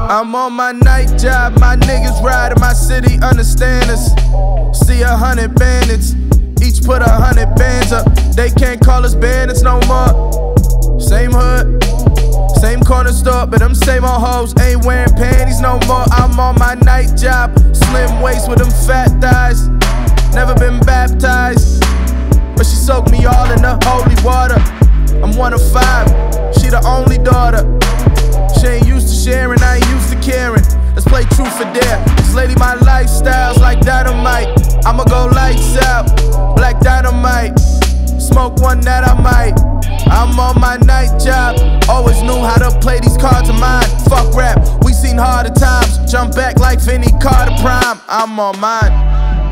I'm on my night job, my niggas ride in my city, understand us. See 100 bandits, each put 100 bands up. They can't call us bandits no more. Same hood, same corner store, but them same old hoes ain't wearing panties no more. I'm on my night job, slim waist with them fat thighs. Never been baptized, but she soaked me all in the holy water. I'm 1 of 5, she the only daughter. She ain't used to sharing, I ain't used to caring. Let's play truth or dare. This lady, my lifestyle's like dynamite. I'ma go lights out, black dynamite. Smoke one that I might. I'm on my night job, always knew how to play these cards of mine. Fuck rap, we seen harder times. Jump back like Vinny Carter Prime. I'm on mine.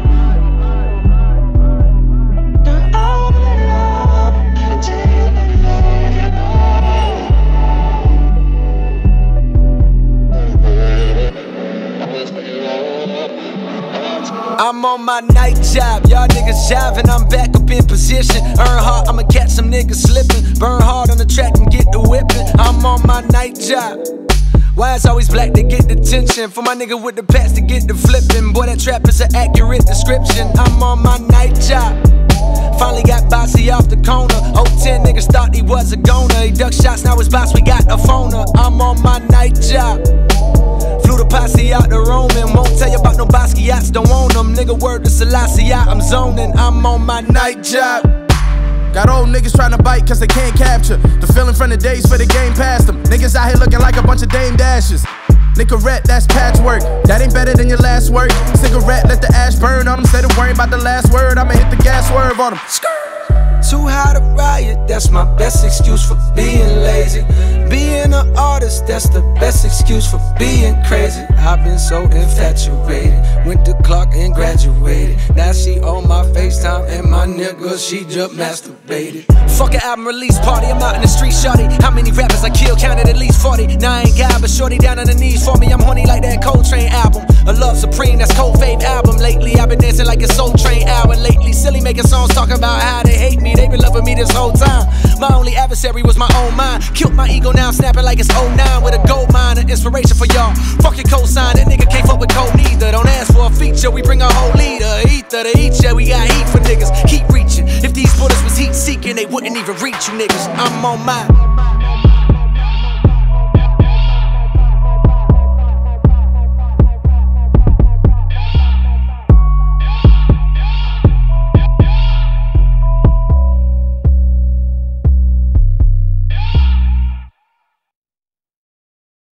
I'm on my night job, y'all niggas jiving, I'm back up in position. Earn hard, I'ma catch some niggas slipping. Burn hard on the track and get the whipping. I'm on my night job. Why it's always black to get the tension? For my nigga with the pats to get the flipping. Boy, that trap is an accurate description. I'm on my night job. Finally got Bossy off the corner. 010 niggas thought he was a goner. He ducked shots, now his boss, we got a phoner. I'm on my night job. Flew the posse out to Roman. Won't tell you about no Basquiat's, don't own them. Nigga, word to Selassie, I'm zoning. I'm on my night job. Got old niggas tryna bite cause they can't capture the feeling from the days for the game past them. Niggas out here looking like a bunch of Dame Dashes. Nicorette, that's patchwork. That ain't better than your last work. Cigarette, let the ash burn on them. Instead of worrying about the last word, I'ma hit the gas swerve on them. Too high to riot, that's my best excuse for being lazy. Being an artist, that's the best excuse for being crazy. I've been so infatuated, went to Clark and graduated. Now she on my FaceTime and my nigga, she just masturbated. Fuck an album release party, I'm out in the street, shorty. How many rappers I killed, counted at least 40. Now I ain't God, but shorty down on the knees for me. I'm horny like that Coltrane album. A Love Supreme, that's Cold Fave album. Lately I've been dancing like a Soul Train hour. Lately silly making songs talking about how they hate me. They been loving me this whole time. My only adversary was my own mind. Killed my ego, now I'm snapping like it's 09. With a gold mine, an inspiration for y'all. Fuck your cosign, that nigga can't fuck with code neither. Don't ask for a feature, we bring a whole leader. Ether to eat ya, we got heat for niggas. Keep reaching. If these bullets was heat seeking, they wouldn't even reach you niggas. I'm on mine.